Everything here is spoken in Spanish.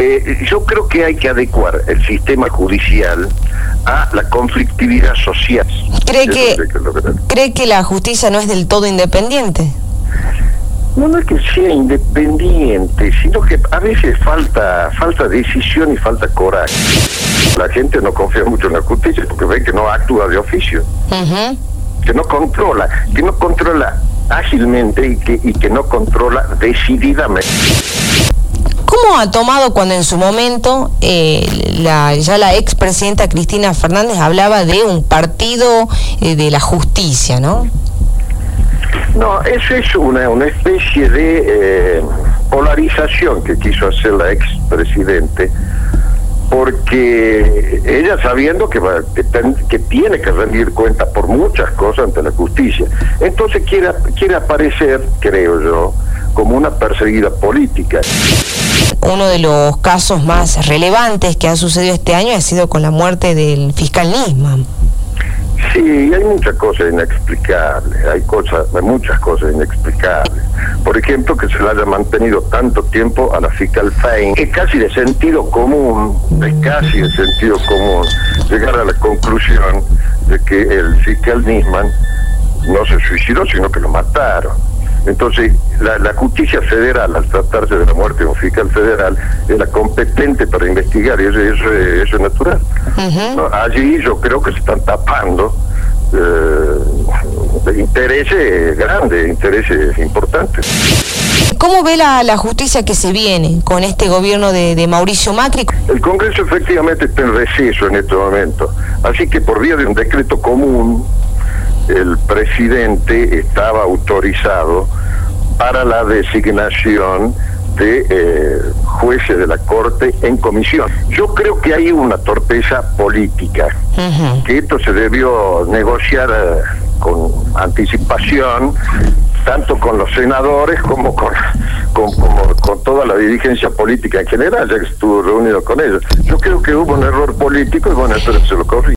Yo creo que hay que adecuar el sistema judicial a la conflictividad social. ¿Cree que la justicia no es del todo independiente? No es que sea independiente, sino que a veces falta decisión y falta coraje. La gente no confía mucho en la justicia porque ve que no actúa de oficio, que no controla ágilmente y que no controla decididamente. ¿Cómo ha tomado cuando en su momento ya la expresidenta Cristina Fernández hablaba de un partido de la justicia, ¿no? No, eso es una especie de polarización que quiso hacer la expresidente, porque ella, sabiendo que tiene que rendir cuenta por muchas cosas ante la justicia, entonces quiere aparecer, creo yo, como una perseguida política. Uno de los casos más relevantes que ha sucedido este año ha sido con la muerte del fiscal Nisman. Sí, hay muchas cosas inexplicables, hay muchas cosas inexplicables. Por ejemplo, que se le haya mantenido tanto tiempo a la fiscal Fein. Es casi de sentido común, llegar a la conclusión de que el fiscal Nisman no se suicidó, sino que lo mataron. Entonces, la justicia federal, al tratarse de la muerte de un fiscal federal, es la competente para investigar, y eso es natural. ¿No? Allí yo creo que se están tapando intereses grandes, intereses importantes. ¿Cómo ve la justicia que se viene con este gobierno de Mauricio Macri? El Congreso efectivamente está en receso en este momento, así que por vía de un decreto común, el presidente estaba autorizado para la designación de jueces de la Corte en comisión. Yo creo que hay una torpeza política, que esto se debió negociar con anticipación, tanto con los senadores como con toda la dirigencia política en general, ya que estuvo reunido con ellos. Yo creo que hubo un error político y bueno, eso se lo corrigió.